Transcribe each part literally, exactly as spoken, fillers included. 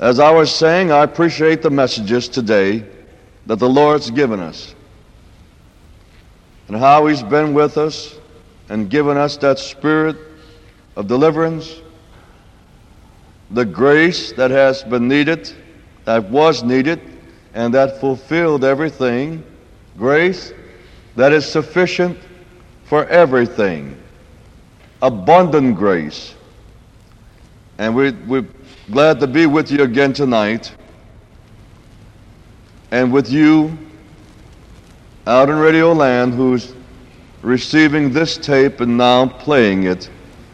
As I was saying, I appreciate the messages today that the Lord's given us, and how He's been with us and given us that spirit of deliverance, the grace that has been needed, that was needed, and that fulfilled everything, grace that is sufficient for everything, abundant grace. And we, we're glad to be with you again tonight, and with you out in Radio Land who's receiving this tape and now playing it.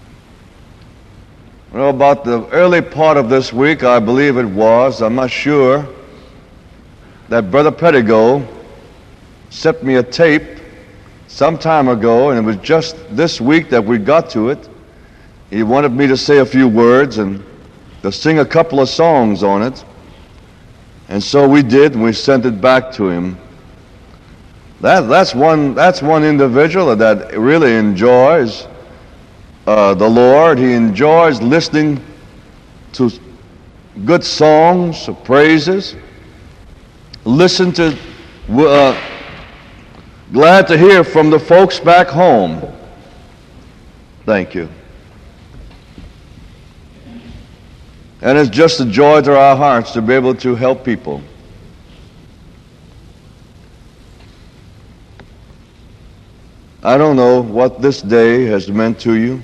Well, about the early part of this week, I believe it was, I'm not sure, that Brother Pettigo sent me a tape some time ago, and it was just this week that we got to it. He wanted me to say a few words and to sing a couple of songs on it. And so we did, and we sent it back to him. That, that's one that's one individual that really enjoys uh, the Lord. He enjoys listening to good songs, praises. Listen to, uh, glad to hear from the folks back home. Thank you. And it's just a joy to our hearts to be able to help people. I don't know what this day has meant to you,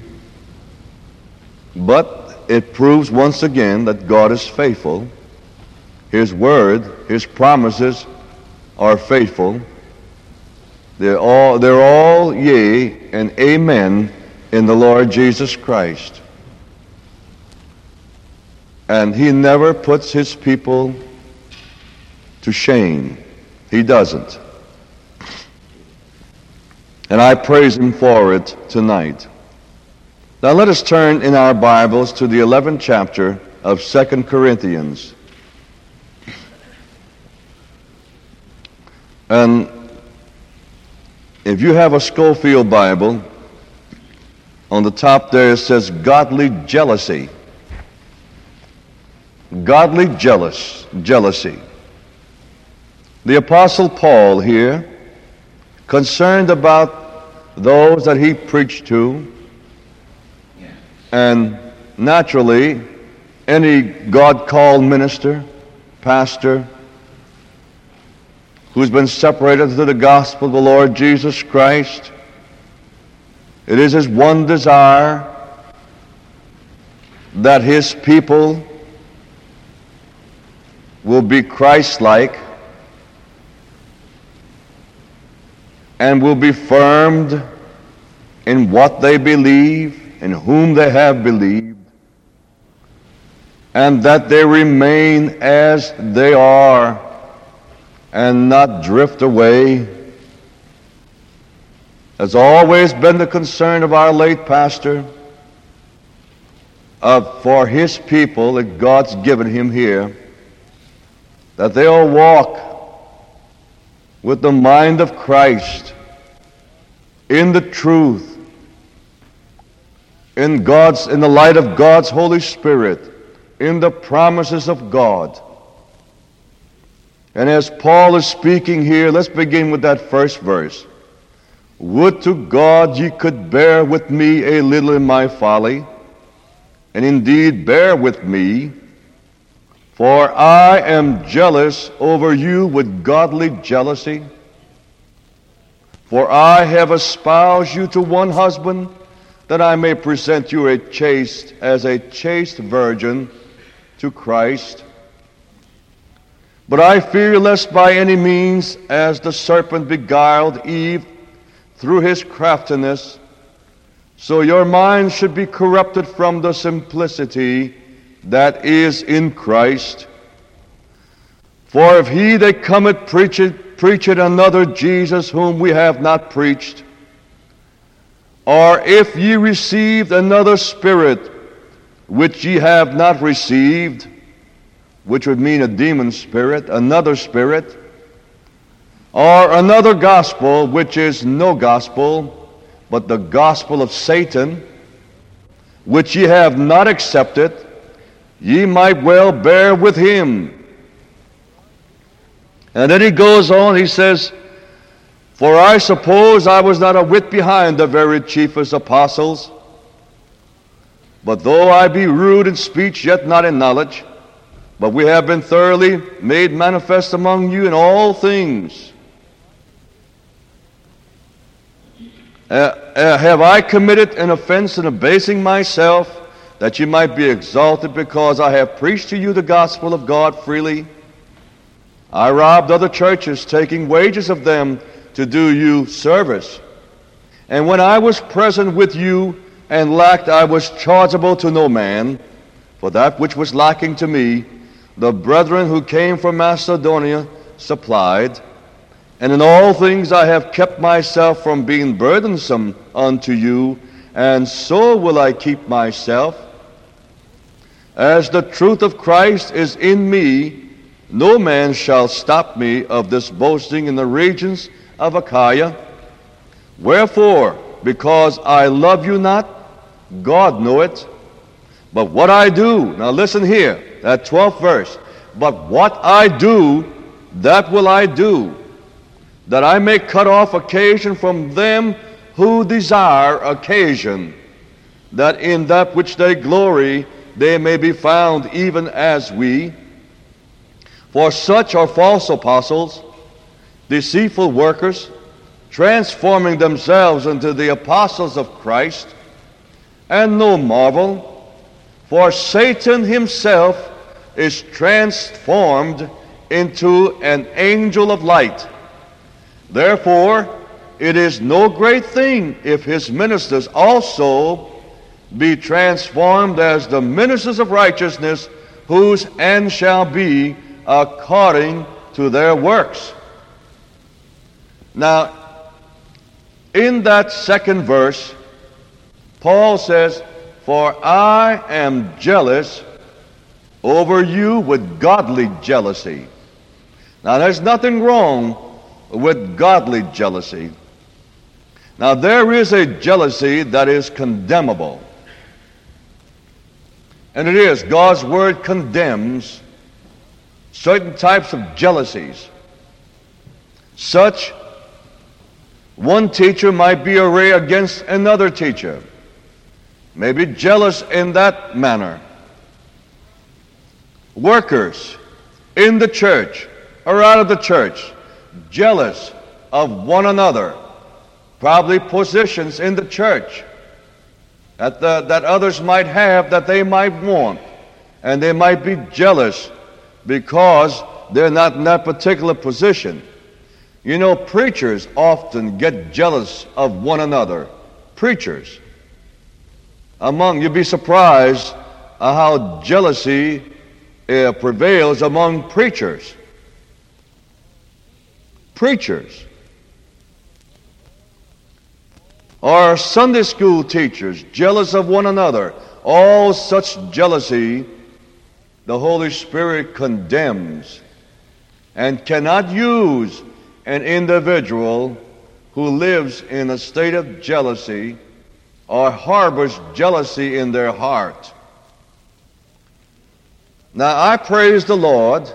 but it proves once again that God is faithful. His word, His promises are faithful. They're all, they're all yea and amen in the Lord Jesus Christ. And He never puts His people to shame. He doesn't. And I praise Him for it tonight. Now let us turn in our Bibles to the eleventh chapter of Second Corinthians. And if you have a Schofield Bible, on the top there it says godly jealousy. Godly jealous, jealousy. The Apostle Paul here, concerned about those that he preached to, and naturally, any God-called minister, pastor, who's been separated to the gospel of the Lord Jesus Christ, it is his one desire that his people will be Christ-like and will be firmed in what they believe, in whom they have believed, and that they remain as they are and not drift away. Has always been the concern of our late pastor, of for his people that God's given him here, that they'll walk with the mind of Christ in the truth, in God's, in the light of God's Holy Spirit, in the promises of God. And as Paul is speaking here, let's begin with that first verse. Would to God ye could bear with me a little in my folly, and indeed bear with me, for I am jealous over you with godly jealousy. For I have espoused you to one husband, that I may present you a chaste, as a chaste virgin to Christ. But I fear lest by any means, as the serpent beguiled Eve through his craftiness, so your minds should be corrupted from the simplicity that is in Christ. For if he that cometh preacheth, preacheth another Jesus whom we have not preached, or if ye received another spirit which ye have not received, which would mean a demon spirit, another spirit, or another gospel which is no gospel, but the gospel of Satan, which ye have not accepted, ye might well bear with him. And then he goes on, he says, for I suppose I was not a whit behind the very chiefest apostles, but though I be rude in speech, yet not in knowledge, but we have been thoroughly made manifest among you in all things. Uh, uh, have I committed an offense in abasing myself, that you might be exalted because I have preached to you the gospel of God freely? I robbed other churches, taking wages of them to do you service. And when I was present with you and lacked, I was chargeable to no man, for that which was lacking to me, the brethren who came from Macedonia supplied. And in all things I have kept myself from being burdensome unto you, and so will I keep myself. As the truth of Christ is in me, no man shall stop me of this boasting in the regions of Achaia. Wherefore, because I love you not, God knoweth. But what I do, now listen here, that twelfth verse. But what I do, that will I do, that I may cut off occasion from them who desire occasion, that in that which they glory they may be found even as we. For such are false apostles, deceitful workers, transforming themselves into the apostles of Christ. And no marvel, for Satan himself is transformed into an angel of light. Therefore, it is no great thing if his ministers also be transformed as the ministers of righteousness, whose end shall be according to their works. Now, in that second verse, Paul says, for I am jealous over you with godly jealousy. Now, there's nothing wrong with godly jealousy. Now, there is a jealousy that is condemnable. And it is. God's word condemns certain types of jealousies. Such, one teacher might be array against another teacher, may be jealous in that manner. Workers in the church or out of the church, jealous of one another, probably positions in the church that, the, that others might have, that they might want, and they might be jealous because they're not in that particular position. You know, preachers often get jealous of one another. Preachers. Among, you'd be surprised uh, how jealousy uh, prevails among preachers. Preachers. Or Sunday school teachers, jealous of one another. All such jealousy the Holy Spirit condemns and cannot use an individual who lives in a state of jealousy or harbors jealousy in their heart. Now, I praise the Lord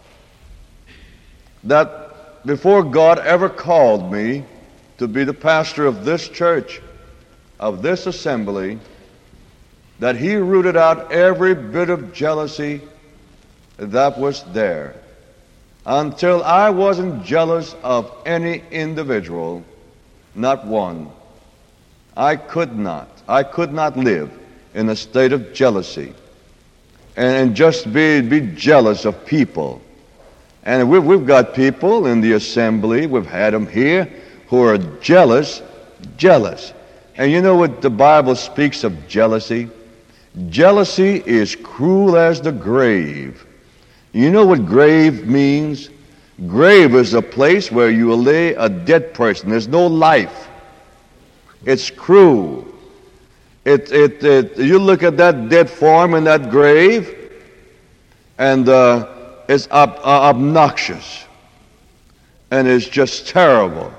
that before God ever called me to be the pastor of this church, of this assembly, that He rooted out every bit of jealousy that was there, until I wasn't jealous of any individual, not one. I could not. I could not live in a state of jealousy and just be, be jealous of people. And we've, we've got people in the assembly, we've had them here, who are jealous, jealous. And you know what the Bible speaks of jealousy? Jealousy is cruel as the grave. You know what grave means? Grave is a place where you lay a dead person. There's no life. It's cruel. It, it, it, you look at that dead form in that grave, and uh, it's ob- uh, obnoxious, and it's just terrible.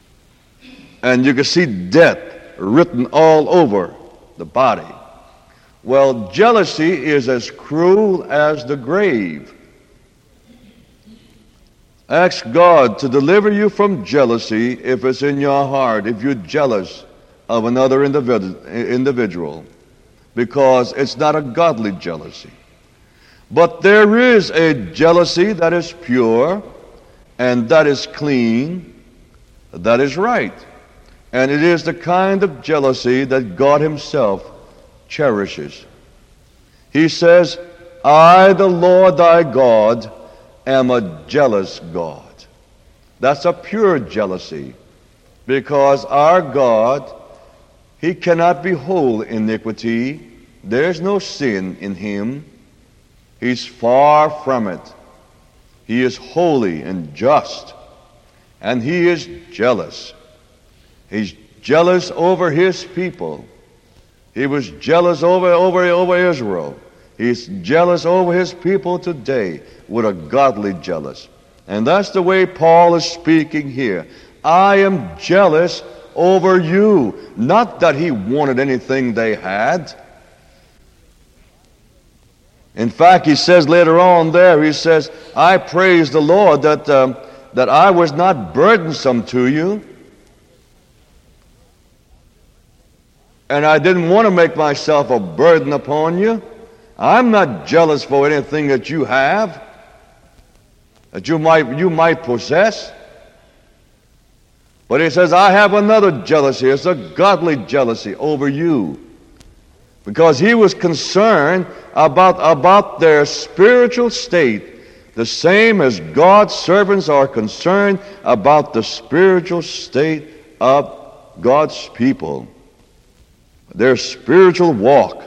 And you can see death written all over the body. Well, jealousy is as cruel as the grave. Ask God to deliver you from jealousy if it's in your heart, if you're jealous of another individual, because it's not a godly jealousy. But there is a jealousy that is pure, and that is clean, that is right. And it is the kind of jealousy that God himself cherishes. He says, I, the Lord thy God, am a jealous God. That's a pure jealousy, because our God, he cannot behold iniquity. There's no sin in him. He's far from it. He is holy and just, and he is jealous. He's jealous over his people. He was jealous over, over, over Israel. He's jealous over his people today with a godly jealous. And that's the way Paul is speaking here. I am jealous over you. Not that he wanted anything they had. In fact, he says later on there, he says, I praise the Lord that, um, that I was not burdensome to you. And I didn't want to make myself a burden upon you. I'm not jealous for anything that you have, that you might, you might possess. But he says, I have another jealousy. It's a godly jealousy over you. Because he was concerned about, about their spiritual state, the same as God's servants are concerned about the spiritual state of God's people, their spiritual walk.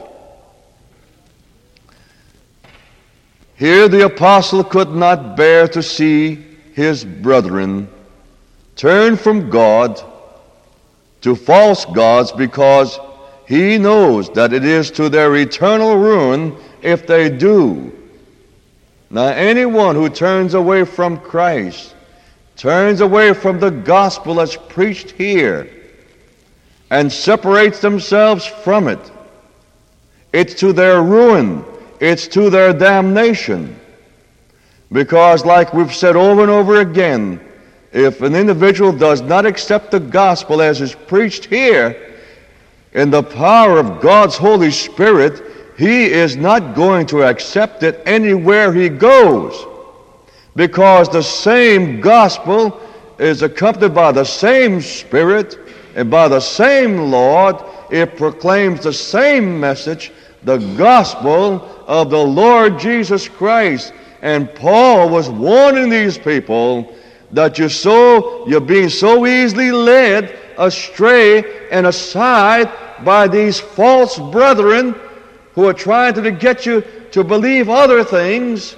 Here the apostle could not bear to see his brethren turn from God to false gods, because he knows that it is to their eternal ruin if they do. Now, anyone who turns away from Christ, turns away from the gospel that's preached here, and separates themselves from it, it's to their ruin. It's to their damnation. Because, like we've said over and over again, if an individual does not accept the gospel as is preached here, in the power of God's Holy Spirit, he is not going to accept it anywhere he goes. Because the same gospel is accompanied by the same Spirit and by the same Lord. It proclaims the same message, the gospel of the Lord Jesus Christ. And Paul was warning these people that you're so you're being so easily led astray and aside by these false brethren who are trying to get you to believe other things.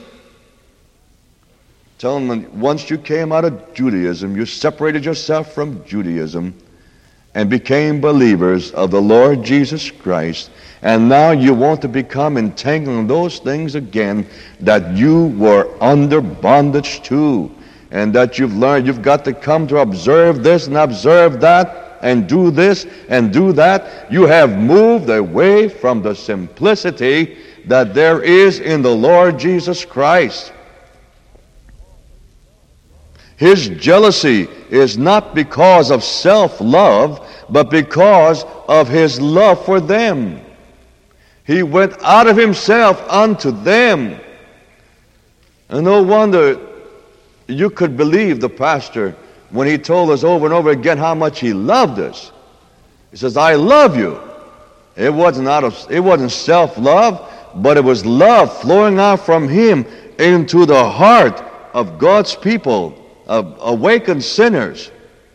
Tell them, once you came out of Judaism, you separated yourself from Judaism and became believers of the Lord Jesus Christ. And now you want to become entangled in those things again that you were under bondage to, and that you've learned you've got to come to observe this and observe that and do this and do that. You have moved away from the simplicity that there is in the Lord Jesus Christ. His jealousy is not because of self-love, but because of his love for them. He went out of himself unto them. And no wonder you could believe the pastor when he told us over and over again how much he loved us. He says, I love you. It wasn't out of, it wasn't self-love, but it was love flowing out from him into the heart of God's people, of awakened sinners.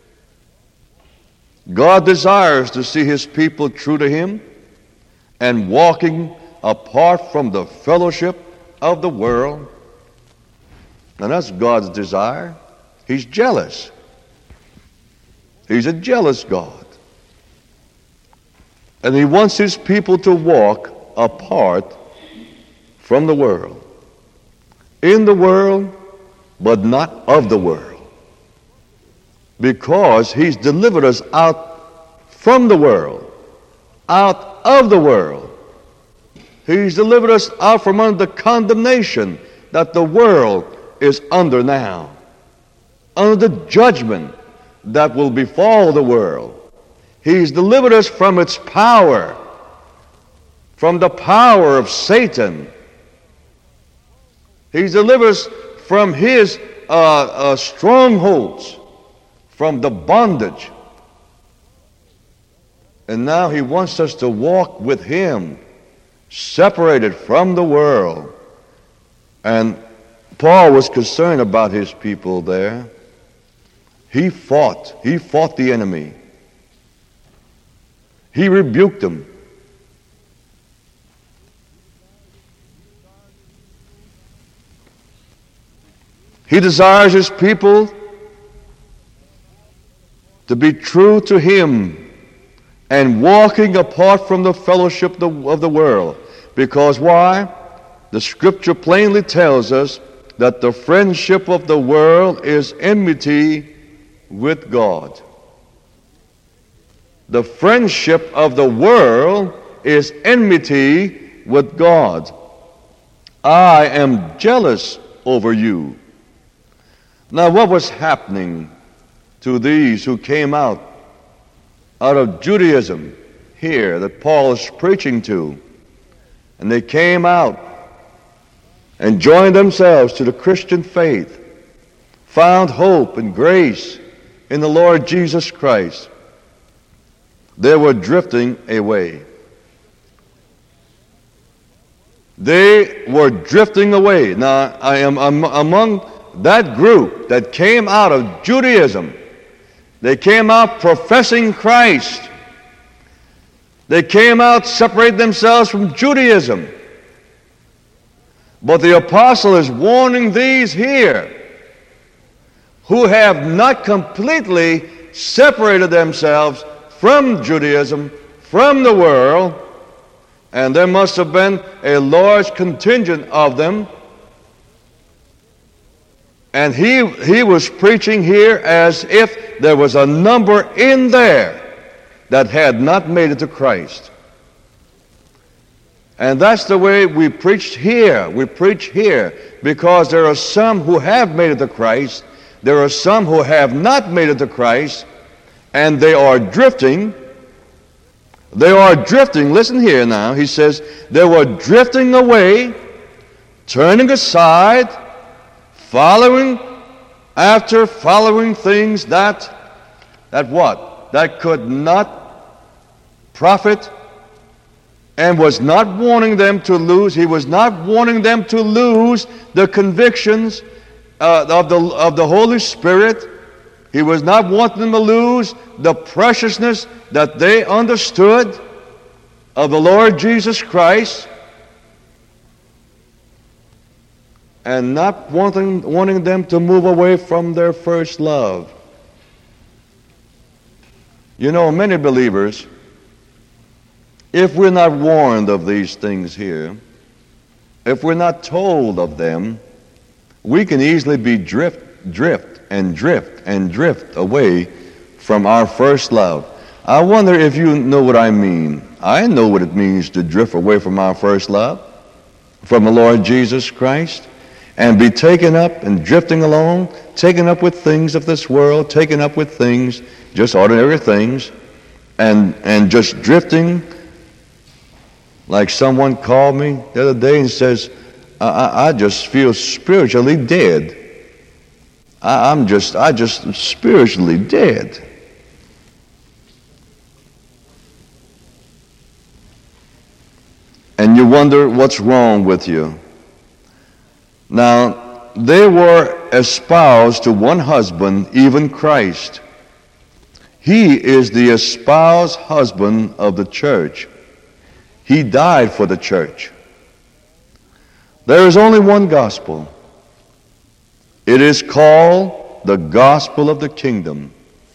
God desires to see his people true to him and walking apart from the fellowship of the world. And that's God's desire. He's jealous. He's a jealous God. And he wants his people to walk apart from the world. In the world, but not of the world. Because he's delivered us out from the world, out of the world. He's delivered us out from under the condemnation that the world is under now, under the judgment that will befall the world. He's delivered us from its power, from the power of Satan. He's delivered us from his uh, uh, strongholds, from the bondage. And now he wants us to walk with him, separated from the world. And Paul was concerned about his people there. He fought. He fought the enemy. He rebuked them. He desires his people to be true to him and walking apart from the fellowship of the world. Because why? The Scripture plainly tells us that the friendship of the world is enmity with God. The friendship of the world is enmity with God. I am jealous over you. Now, what was happening to these who came out out of Judaism here that Paul is preaching to? And they came out and joined themselves to the Christian faith, found hope and grace in the Lord Jesus Christ. They were drifting away. They were drifting away. Now, I am among that group that came out of Judaism. They came out professing Christ. They came out separating themselves from Judaism. But the apostle is warning these here who have not completely separated themselves from Judaism, from the world, and there must have been a large contingent of them. And he, he was preaching here as if there was a number in there that had not made it to Christ. And that's the way we preached here. We preach here because there are some who have made it to Christ. There are some who have not made it to Christ, and they are drifting. They are drifting. Listen here now. He says they were drifting away, turning aside, following after following things that, that what? That could not profit, and was not wanting them to lose. He was not wanting them to lose the convictions uh, of the of the Holy Spirit. He was not wanting them to lose the preciousness that they understood of the Lord Jesus Christ, and not wanting, wanting them to move away from their first love. You know, many believers, if we're not warned of these things here, if we're not told of them, we can easily be drift, drift, and drift, and drift away from our first love. I wonder if you know what I mean. I know what it means to drift away from our first love, from the Lord Jesus Christ, and be taken up and drifting along, taken up with things of this world, taken up with things, just ordinary things, and and just drifting. Like someone called me the other day and says, I, I, I just feel spiritually dead. I, I'm just, I just spiritually dead. And you wonder what's wrong with you. Now, they were espoused to one husband, even Christ. He is the espoused husband of the church. He died for the church. There is only one gospel. It is called the gospel of the kingdom.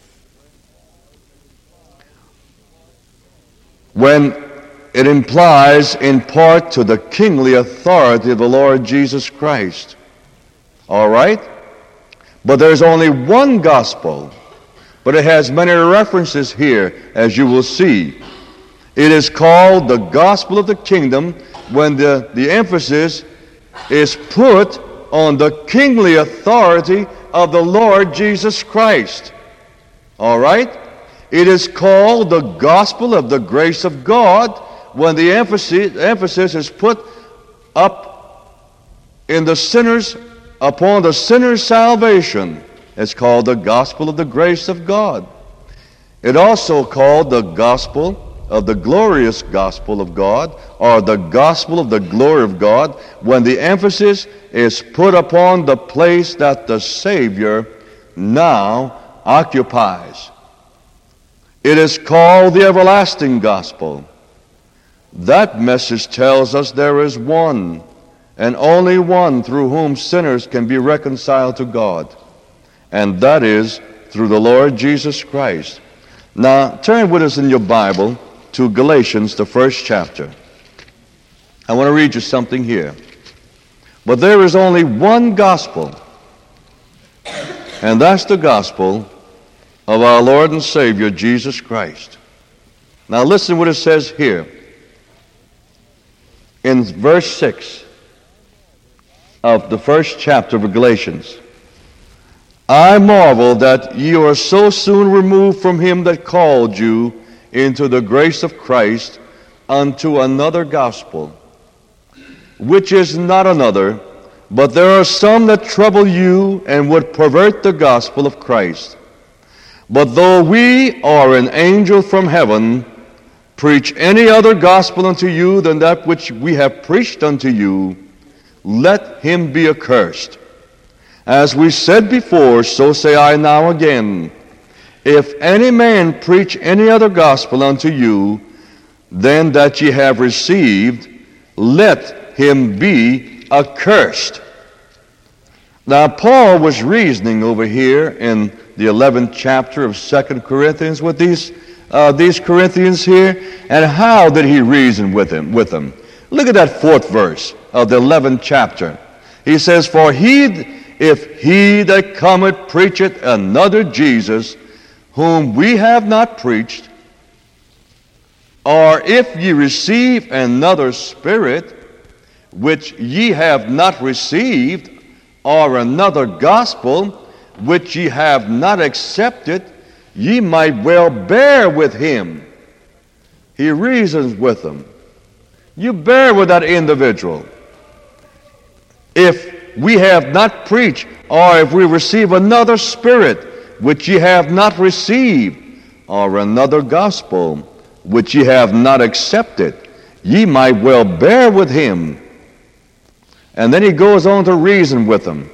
When it implies in part to the kingly authority of the Lord Jesus Christ. All right? But there's only one gospel, but it has many references here, as you will see. It is called the gospel of the kingdom, when the, the emphasis is put on the kingly authority of the Lord Jesus Christ. All right? It is called the gospel of the grace of God when the emphasis, emphasis is put up in the sinner's, upon the sinner's salvation. It's called the gospel of the grace of God. It also called the gospel of the glorious gospel of God, or the gospel of the glory of God, when the emphasis is put upon the place that the Savior now occupies. It is called the everlasting gospel. That message tells us there is one and only one through whom sinners can be reconciled to God, and that is through the Lord Jesus Christ. Now, turn with us in your Bible to Galatians, the first chapter. I want to read you something here. But there is only one gospel, and that's the gospel of our Lord and Savior, Jesus Christ. Now listen what it says here in verse six of the first chapter of Galatians. I marvel that you are so soon removed from him that called you into the grace of Christ unto another gospel, which is not another, but there are some that trouble you and would pervert the gospel of Christ. But though we or an angel from heaven preach any other gospel unto you than that which we have preached unto you, let him be accursed. As we said before, so say I now again, if any man preach any other gospel unto you than that ye have received, let him be accursed. Now, Paul was reasoning over here in the eleventh chapter of Second Corinthians with these uh, these Corinthians here, and how did he reason with them? With them? Look at that fourth verse of the eleventh chapter. He says, "For he, if he that cometh preacheth another Jesus, whom we have not preached, or if ye receive another spirit, which ye have not received, or another gospel, which ye have not accepted, ye might well bear with him." He reasons with them. You bear with that individual. If we have not preached, or if we receive another spirit, which ye have not received, or another gospel, which ye have not accepted, ye might well bear with him. And then he goes on to reason with them.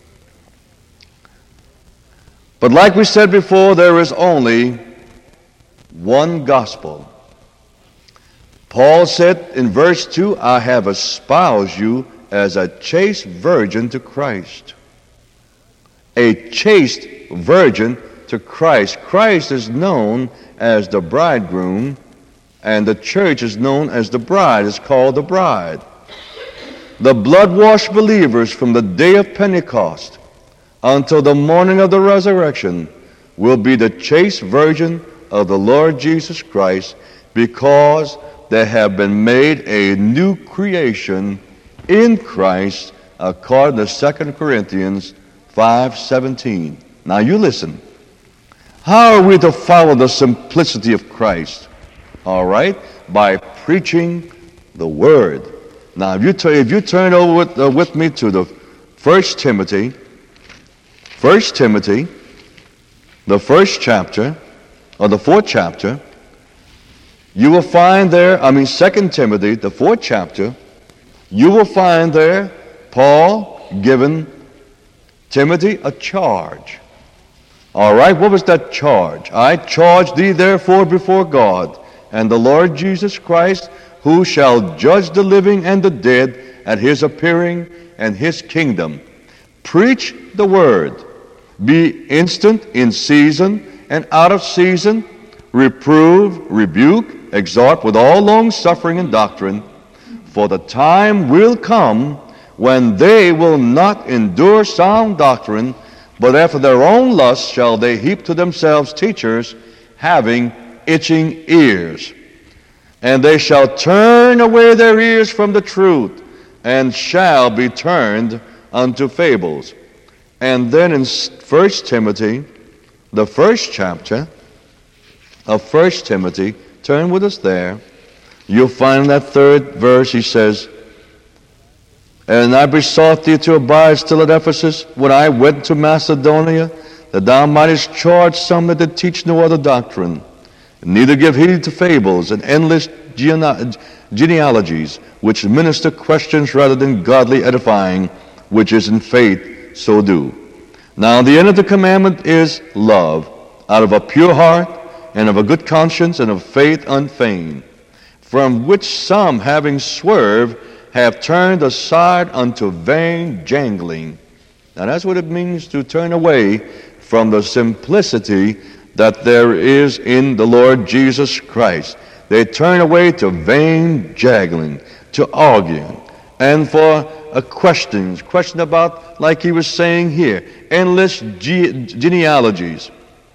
But like we said before, there is only one gospel. Paul said in verse two, I have espoused you as a chaste virgin to Christ. A chaste virgin to Christ. Christ is known as the bridegroom, and the church is known as the bride. It's called the bride. The blood-washed believers from the day of Pentecost until the morning of the resurrection will be the chaste virgin of the Lord Jesus Christ, because they have been made a new creation in Christ, according to Second Corinthians five seventeen. Now you listen. How are we to follow the simplicity of Christ? All right? By preaching the Word. Now, if you, t- if you turn over with, uh, with me to the First Timothy, First Timothy, the first chapter, or the fourth chapter, you will find there, I mean Second Timothy, the fourth chapter, you will find there Paul giving Timothy a charge. All right, what was that charge? I charge thee therefore before God and the Lord Jesus Christ, who shall judge the living and the dead at his appearing and his kingdom. Preach the word. Be instant in season and out of season. Reprove, rebuke, exhort with all long suffering and doctrine. For the time will come when they will not endure sound doctrine, but after their own lusts shall they heap to themselves teachers having itching ears. And they shall turn away their ears from the truth, and shall be turned unto fables. And then in First Timothy, the first chapter of First Timothy, turn with us there, you'll find that third verse. He says, And I besought thee to abide still at Ephesus when I went to Macedonia, that thou mightest charge some that did teach no other doctrine, and neither give heed to fables and endless gene- genealogies, which minister questions rather than godly edifying, which is in faith, so do. Now the end of the commandment is love, out of a pure heart, and of a good conscience, and of faith unfeigned, from which some, having swerved, have turned aside unto vain jangling. Now that's what it means to turn away from the simplicity that there is in the Lord Jesus Christ. They turn away to vain jangling, to arguing, and for a questions, question about, like he was saying here, endless ge- genealogies,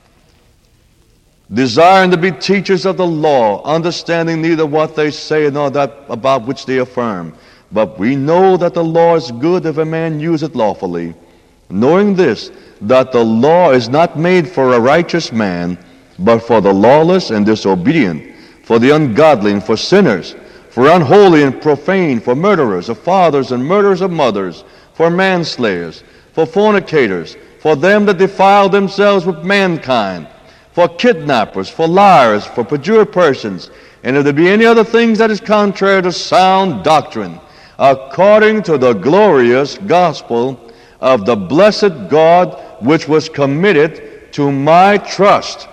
desiring to be teachers of the law, understanding neither what they say nor that about which they affirm. But we know that the law is good if a man use it lawfully, knowing this, that the law is not made for a righteous man, but for the lawless and disobedient, for the ungodly and for sinners, for unholy and profane, for murderers of fathers and murderers of mothers, for manslayers, for fornicators, for them that defile themselves with mankind, for kidnappers, for liars, for perjured persons, and if there be any other things that is contrary to sound doctrine, according to the glorious gospel of the blessed God, which was committed to my trust.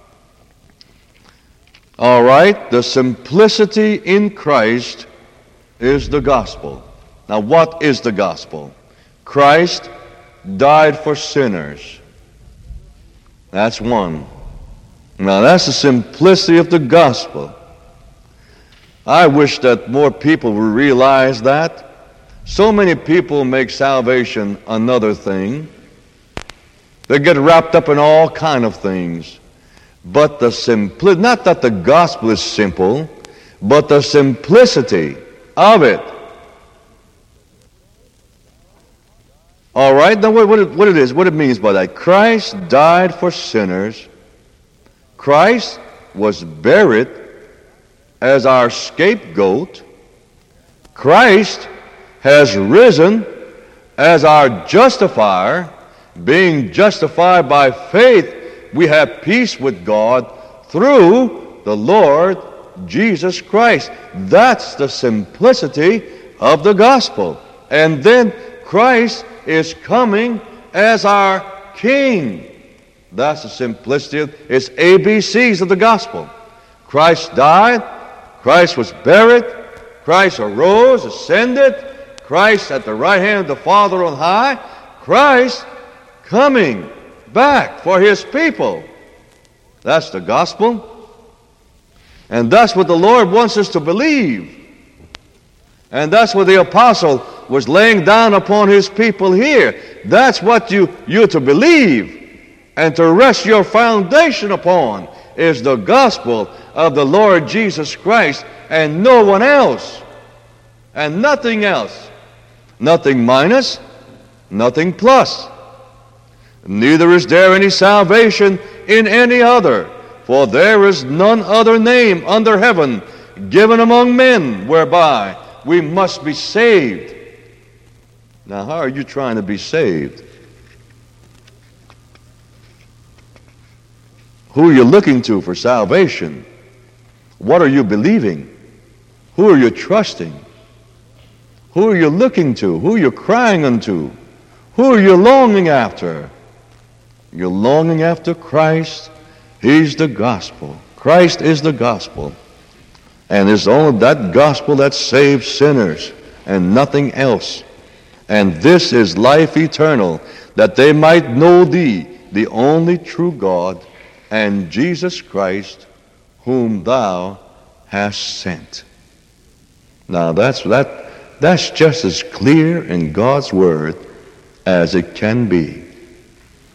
All right, the simplicity in Christ is the gospel. Now, what is the gospel? Christ died for sinners. That's one. Now, that's the simplicity of the gospel. I wish that more people would realize that. So many people make salvation another thing. They get wrapped up in all kind of things. But the simplicity, not that the gospel is simple, but the simplicity of it. All right, now what, what, it, what it is, what it means by that. Christ died for sinners. Christ was buried as our scapegoat. Christ has risen as our justifier. Being justified by faith, we have peace with God through the Lord Jesus Christ. That's the simplicity of the gospel. And then Christ is coming as our King. That's the simplicity. It's A B Cs of the gospel. Christ died. Christ was buried. Christ arose, ascended. Christ at the right hand of the Father on high. Christ coming back for his people. That's the gospel. And that's what the Lord wants us to believe. And that's what the apostle was laying down upon his people here. That's what you, you're to believe and to rest your foundation upon, is the gospel of the Lord Jesus Christ and no one else. And nothing else. Nothing minus, nothing plus. Neither is there any salvation in any other, for there is none other name under heaven given among men whereby we must be saved. Now, how are you trying to be saved? Who are you looking to for salvation? What are you believing? Who are you trusting? Who are you looking to? Who are you crying unto? Who are you longing after? You're longing after Christ. He's the gospel. Christ is the gospel. And it's only that gospel that saves sinners and nothing else. And this is life eternal, that they might know thee, the only true God, and Jesus Christ, whom thou hast sent. Now that's that that's just as clear in God's word as it can be.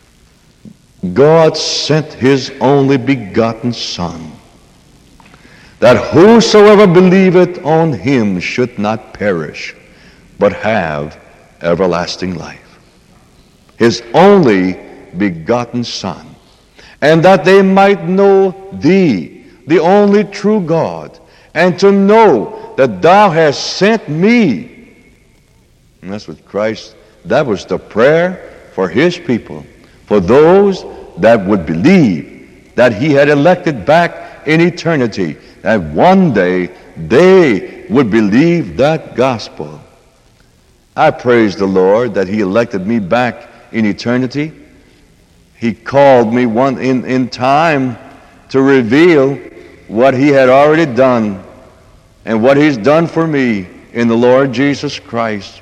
God sent his only begotten Son, that whosoever believeth on him should not perish, but have everlasting life. His only begotten Son, and that they might know thee, the only true God, and to know that thou hast sent me. And that's what Christ, that was the prayer for his people, for those that would believe that he had elected back in eternity, that one day they would believe that gospel. I praise the Lord that he elected me back in eternity. He called me one in, in time to reveal what he had already done and what he's done for me in the Lord Jesus Christ.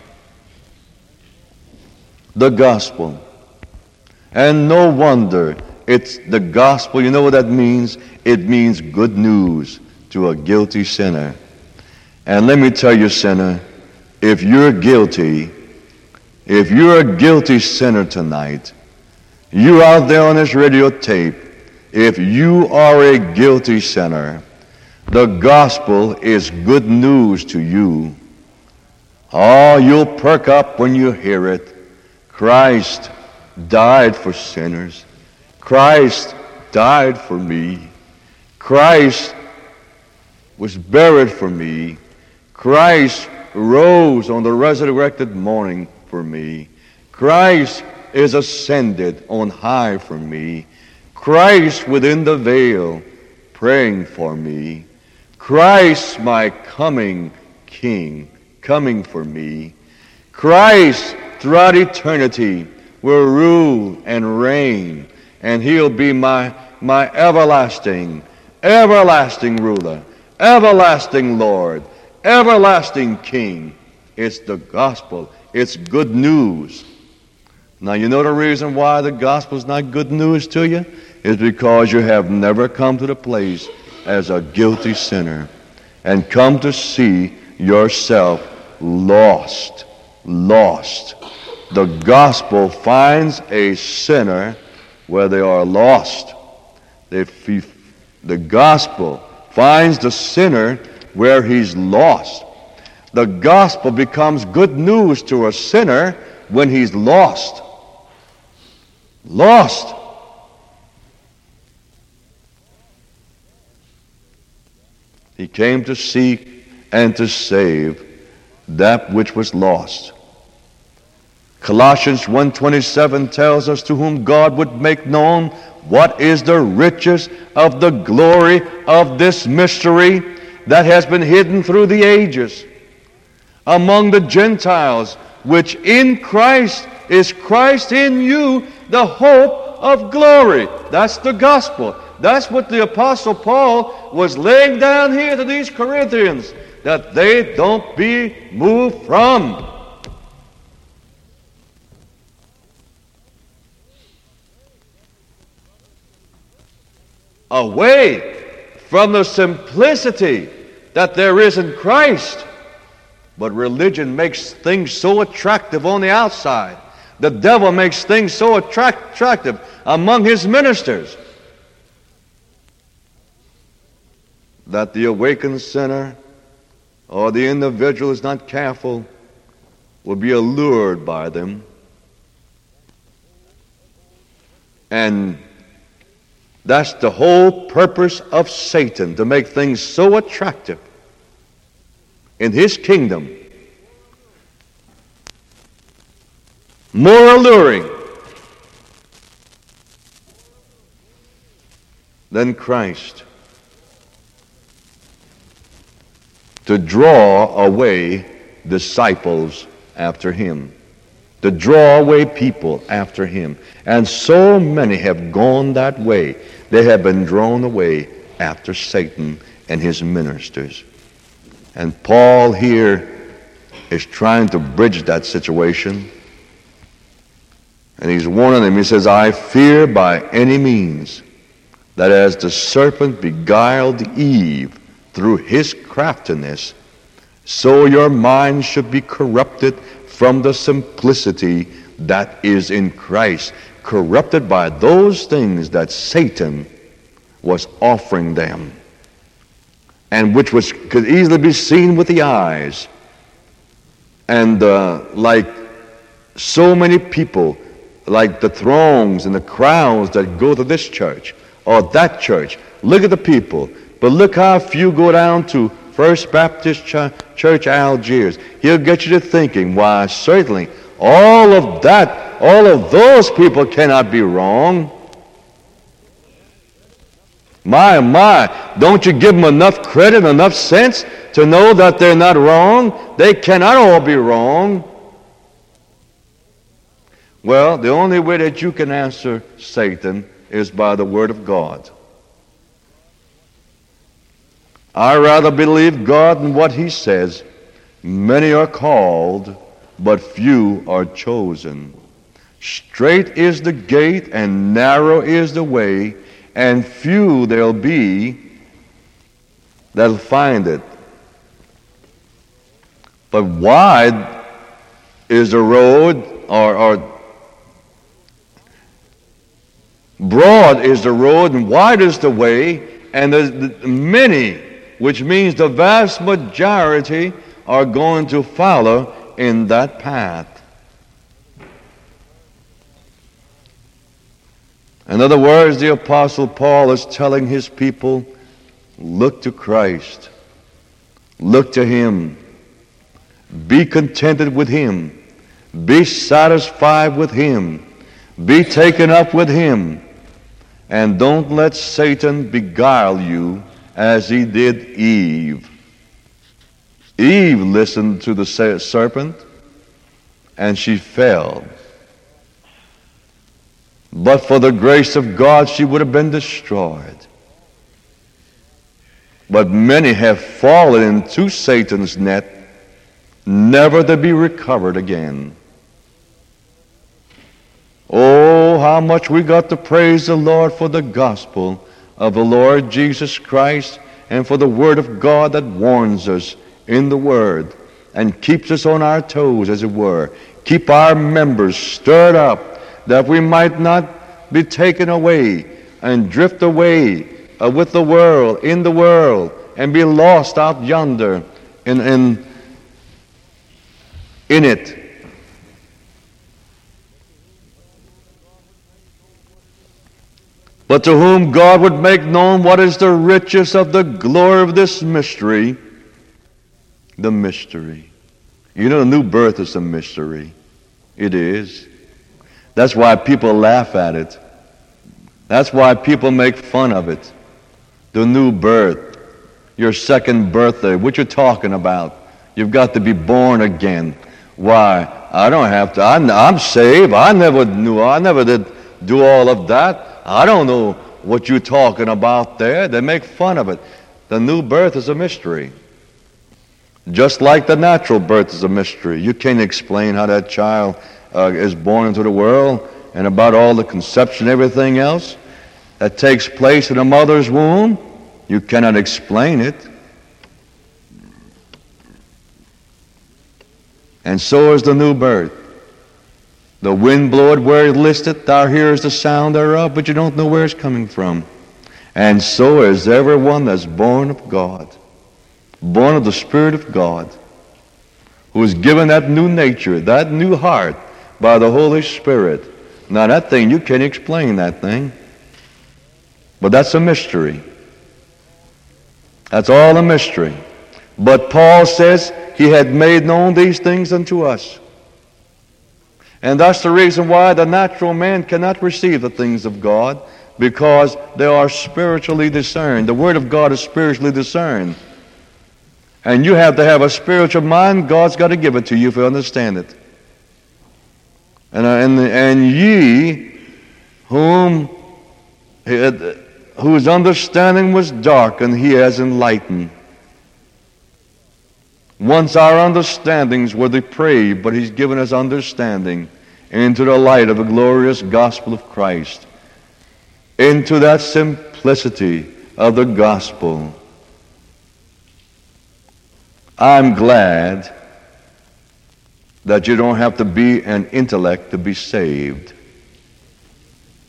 The gospel. And no wonder it's the gospel. You know what that means? It means good news to a guilty sinner. And let me tell you, sinner, if you're guilty, if you're a guilty sinner tonight, you out there on this radio tape, if you are a guilty sinner, the gospel is good news to you. Oh, you'll perk up when you hear it. Christ died for sinners. Christ died for me. Christ was buried for me. Christ rose on the resurrected morning for me. Christ is ascended on high for me. Christ within the veil praying for me. Christ my coming King coming for me. Christ throughout eternity will rule and reign, and he'll be my, my everlasting, everlasting ruler, everlasting Lord, everlasting King. It's the gospel. It's good news. Now, you know the reason why the gospel is not good news to you? Is because you have never come to the place as a guilty sinner and come to see yourself lost, lost. The gospel finds a sinner where they are lost. The, the gospel finds the sinner where he's lost. The gospel becomes good news to a sinner when he's lost. Lost. He came to seek and to save that which was lost. Colossians one twenty-seven tells us, to whom God would make known what is the riches of the glory of this mystery that has been hidden through the ages among the Gentiles, which in Christ is Christ in you, the hope of glory. That's the gospel. That's what the Apostle Paul was laying down here to these Corinthians, that they don't be moved from. Away from the simplicity that there is in Christ. But religion makes things so attractive on the outside. The devil makes things so attract- attractive among his ministers that the awakened sinner or the individual is not careful will be allured by them. And that's the whole purpose of Satan, to make things so attractive in his kingdom, more alluring than Christ, to draw away disciples after him, to draw away people after him. And so many have gone that way. They have been drawn away after Satan and his ministers. And Paul here is trying to bridge that situation. And he's warning them. He says, I fear by any means that as the serpent beguiled Eve through his craftiness, so your mind should be corrupted from the simplicity that is in Christ, corrupted by those things that Satan was offering them. and which was could easily be seen with the eyes. And uh, like so many people, like the throngs and the crowds that go to this church or that church, look at the people. But look how few go down to First Baptist Ch- Church Algiers. He'll get you to thinking, why, certainly, all of that, all of those people cannot be wrong. My, my, don't you give them enough credit, enough sense to know that they're not wrong? They cannot all be wrong. Well, the only way that you can answer Satan is by the Word of God. I rather believe God in what He says. Many are called, but few are chosen. Straight is the gate, and narrow is the way, and few there'll be that'll find it. But wide is the road, or, or broad is the road, and wide is the way, and there's many, which means the vast majority are going to follow in that path. In other words, the Apostle Paul is telling his people, look to Christ. Look to Him. Be contented with Him. Be satisfied with Him. Be taken up with Him. And don't let Satan beguile you as he did Eve. Eve listened to the serpent, and she fell. But for the grace of God, she would have been destroyed. But many have fallen into Satan's net, never to be recovered again. Oh, how much we got to praise the Lord for the gospel of the Lord Jesus Christ, and for the Word of God that warns us in the Word and keeps us on our toes, as it were. Keep our members stirred up, that we might not be taken away and drift away uh, with the world, in the world, and be lost out yonder in, in, in it. But to whom God would make known what is the riches of the glory of this mystery, the mystery. You know, the new birth is a mystery. It is. That's why people laugh at it. That's why people make fun of it. The new birth, your second birthday, what you're talking about. You've got to be born again. Why? I don't have to. I'm, I'm saved. I never knew. I never did do all of that. I don't know what you're talking about there. They make fun of it. The new birth is a mystery. Just like the natural birth is a mystery. You can't explain how that child uh, is born into the world, and about all the conception and everything else that takes place in a mother's womb. You cannot explain it. And so is the new birth. The wind bloweth where it listeth, thou hearest the sound thereof, but you don't know where it's coming from. And so is everyone that's born of God, born of the Spirit of God, who is given that new nature, that new heart by the Holy Spirit. Now that thing, you can't explain that thing. But that's a mystery. That's all a mystery. But Paul says he had made known these things unto us. And that's the reason why the natural man cannot receive the things of God, because they are spiritually discerned. The Word of God is spiritually discerned. And you have to have a spiritual mind. God's got to give it to you if you understand it. And, and, and ye, whom whose understanding was darkened, he has enlightened. Once our understandings were depraved, but he's given us understanding into the light of the glorious gospel of Christ, into that simplicity of the gospel. I'm glad that you don't have to be an intellect to be saved.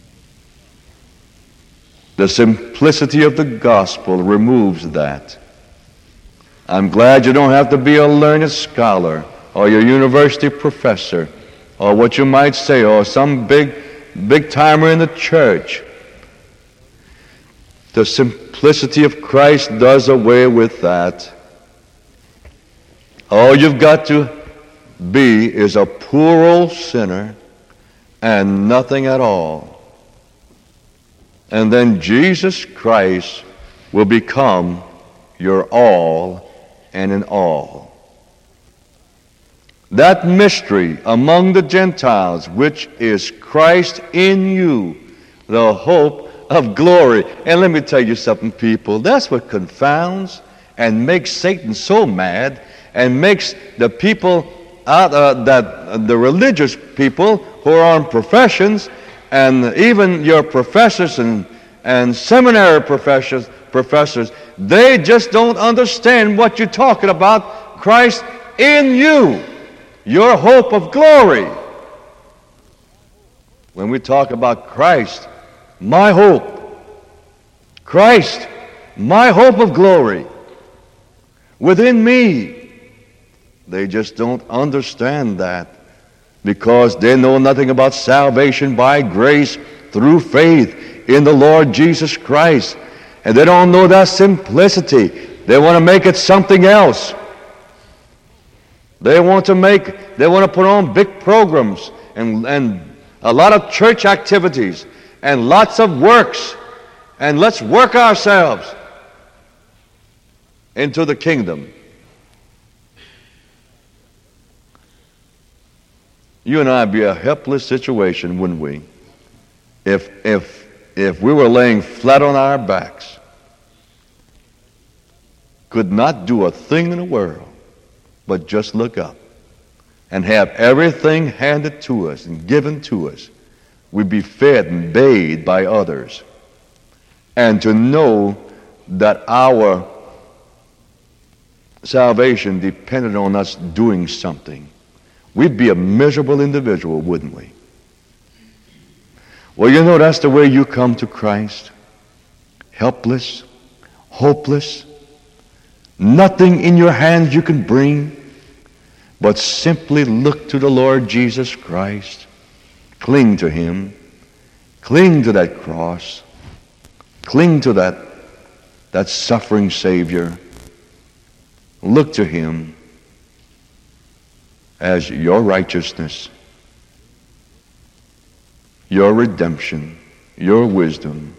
The simplicity of the gospel removes that. I'm glad you don't have to be a learned scholar or your university professor or what you might say, or some big, big timer in the church. The simplicity of Christ does away with that. All you've got to be is a poor old sinner and nothing at all. And then Jesus Christ will become your all and in all. That mystery among the Gentiles, which is Christ in you, the hope of glory. And let me tell you something, people. That's what confounds and makes Satan so mad, and makes the people out uh, that uh, the religious people who are on professions, and even your professors and and seminary professors professors they just don't understand what you're talking about. Christ in you, your hope of glory. When we talk about Christ, my hope, Christ, my hope of glory within me, they just don't understand that, because they know nothing about salvation by grace through faith in the Lord Jesus Christ. And they don't know that simplicity. They want to make it something else. They want to make, they want to put on big programs and, and a lot of church activities and lots of works, and let's work ourselves into the kingdom. You and I would be a helpless situation, wouldn't we? If, if, if we were laying flat on our backs, could not do a thing in the world but just look up and have everything handed to us and given to us. We'd be fed and bathed by others. And to know that our salvation depended on us doing something, we'd be a miserable individual, wouldn't we? Well, you know, that's the way you come to Christ. Helpless, hopeless, nothing in your hands you can bring, but simply look to the Lord Jesus Christ. Cling to Him. Cling to that cross. Cling to that, that suffering Savior. Look to Him as your righteousness, your redemption, your wisdom,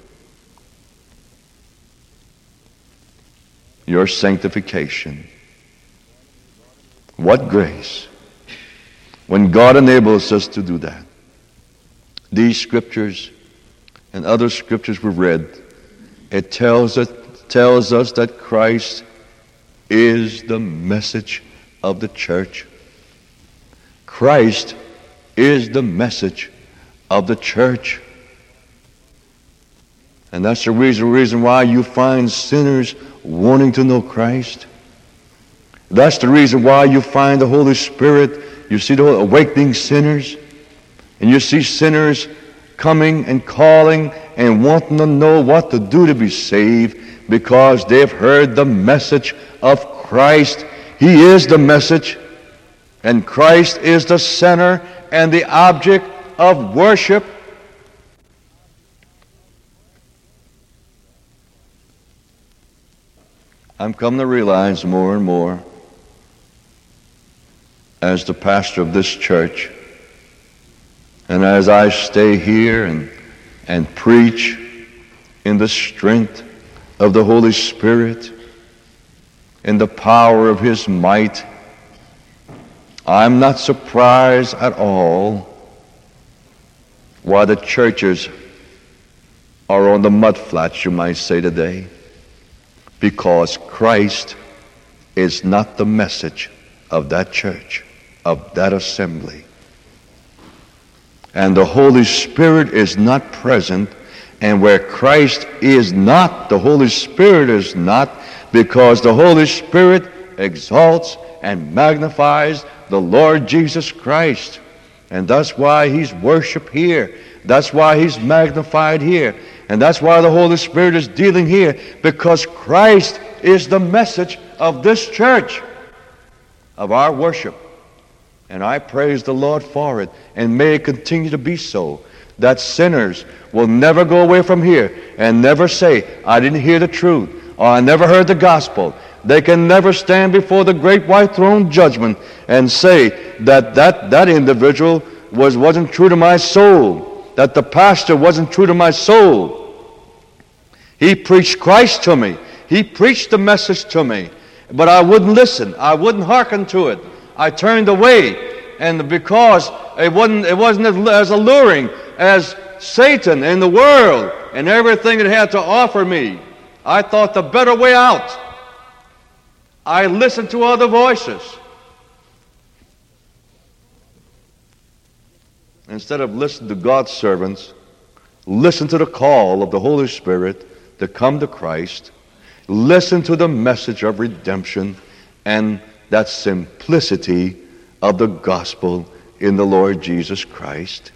your sanctification. What grace when God enables us to do that. These scriptures and other scriptures we've read, it tells us, tells us that Christ is the message of the church. Christ is the message of the church. And that's the reason, reason why you find sinners wanting to know Christ. That's the reason why you find the Holy Spirit. You see the awakening sinners, and you see sinners coming and calling and wanting to know what to do to be saved, because they've heard the message of Christ. He is the message, and Christ is the center and the object of worship. I'm coming to realize more and more, as the pastor of this church, and as I stay here and, and preach in the strength of the Holy Spirit, in the power of His might, I'm not surprised at all why the churches are on the mudflats, you might say today, because Christ is not the message of that church, of that assembly. And the Holy Spirit is not present, and where Christ is not, the Holy Spirit is not, because the Holy Spirit exalts and magnifies the Lord Jesus Christ. And that's why He's worshiped here. That's why He's magnified here. And that's why the Holy Spirit is dealing here, because Christ is the message of this church, of our worship. And I praise the Lord for it, and may it continue to be so, that sinners will never go away from here and never say, I didn't hear the truth, or I never heard the gospel. They can never stand before the great white throne judgment and say that that, that individual was, wasn't true to my soul, that the pastor wasn't true to my soul. He preached Christ to me. He preached the message to me, but I wouldn't listen. I wouldn't hearken to it. I turned away, and because it wasn't, it wasn't as alluring as Satan and the world and everything it had to offer me, I thought the better way out. I listened to other voices. Instead of listening to God's servants, listen to the call of the Holy Spirit to come to Christ. Listen to the message of redemption and that simplicity of the gospel in the Lord Jesus Christ.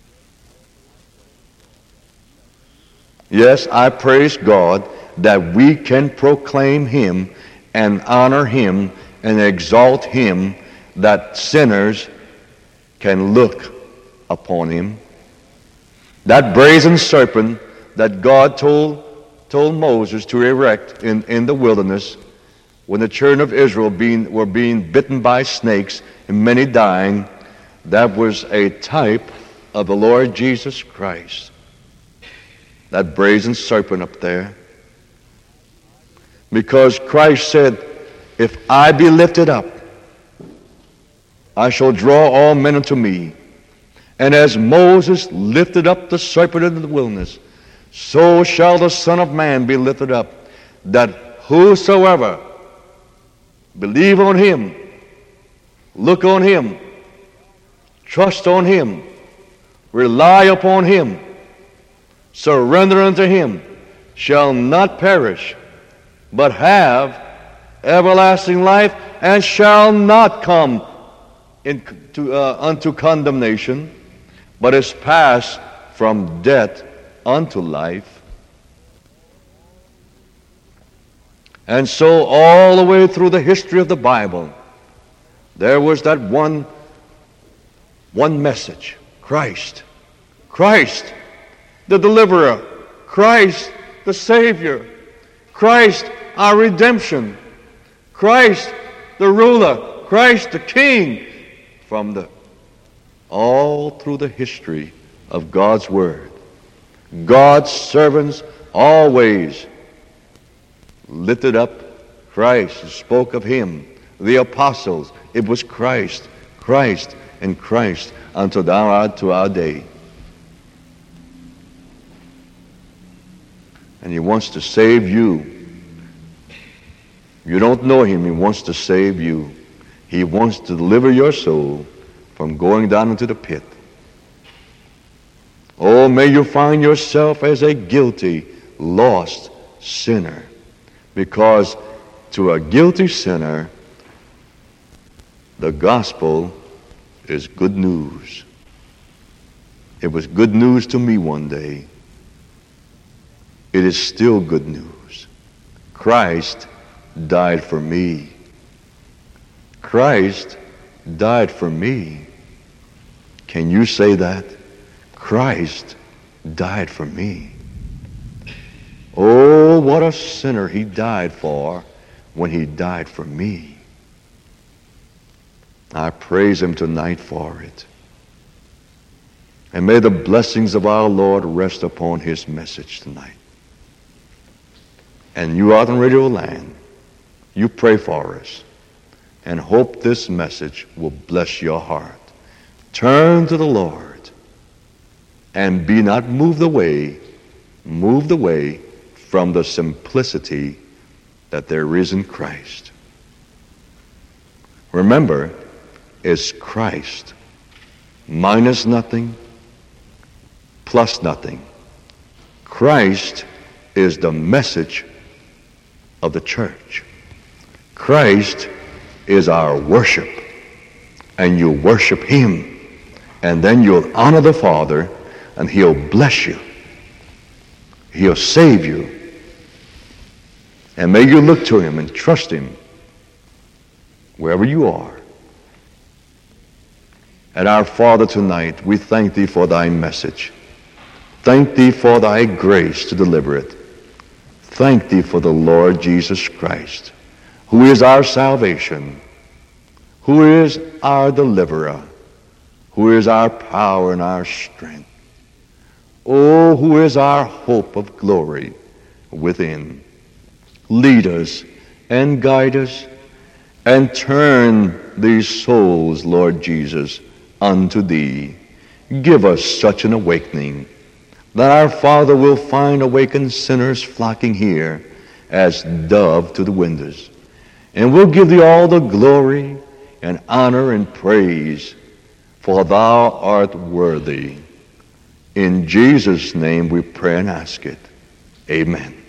Yes, I praise God that we can proclaim Him and honor Him and exalt Him, that sinners can look upon Him. That brazen serpent that God told told Moses to erect in, in the wilderness, when the children of Israel being, were being bitten by snakes and many dying, that was a type of the Lord Jesus Christ. That brazen serpent up there. Because Christ said, if I be lifted up, I shall draw all men unto me. And as Moses lifted up the serpent in the wilderness, so shall the Son of Man be lifted up, that whosoever believe on Him, look on Him, trust on Him, rely upon Him, surrender unto Him, shall not perish, but have everlasting life, and shall not come into, uh, unto condemnation, but is passed from death unto life. And so all the way through the history of the Bible, there was that one, one message: Christ. Christ, the deliverer. Christ, the Savior. Christ, our redemption. Christ, the ruler. Christ, the King. From the all through the history of God's Word, God's servants always lifted up Christ, spoke of Him. The apostles, it was Christ, Christ, and Christ until down to our day. And He wants to save you. You don't know Him, He wants to save you. He wants to deliver your soul from going down into the pit. Oh, may you find yourself as a guilty, lost sinner. Because to a guilty sinner, the gospel is good news. It was good news to me one day. It is still good news. Christ died for me. Christ died for me. Can you say that? Christ died for me. Oh, what a sinner He died for when He died for me. I praise Him tonight for it. And may the blessings of our Lord rest upon His message tonight. And you out in Radio Land, you pray for us and hope this message will bless your heart. Turn to the Lord and be not moved away, moved away from the simplicity that there is in Christ. Remember, it's Christ minus nothing, plus nothing. Christ is the message of the church. Christ is our worship, and you worship Him, and then you'll honor the Father, and He'll bless you. He'll save you. And may you look to Him and trust Him wherever you are. And our Father, tonight, we thank thee for thy message. Thank thee for thy grace to deliver it. Thank thee for the Lord Jesus Christ, who is our salvation, who is our deliverer, who is our power and our strength. Oh, who is our hope of glory within. Lead us and guide us and turn these souls, Lord Jesus, unto thee. Give us such an awakening that our Father will find awakened sinners flocking here as dove to the windows. And we'll give thee all the glory and honor and praise, for thou art worthy. In Jesus' name we pray and ask it. Amen.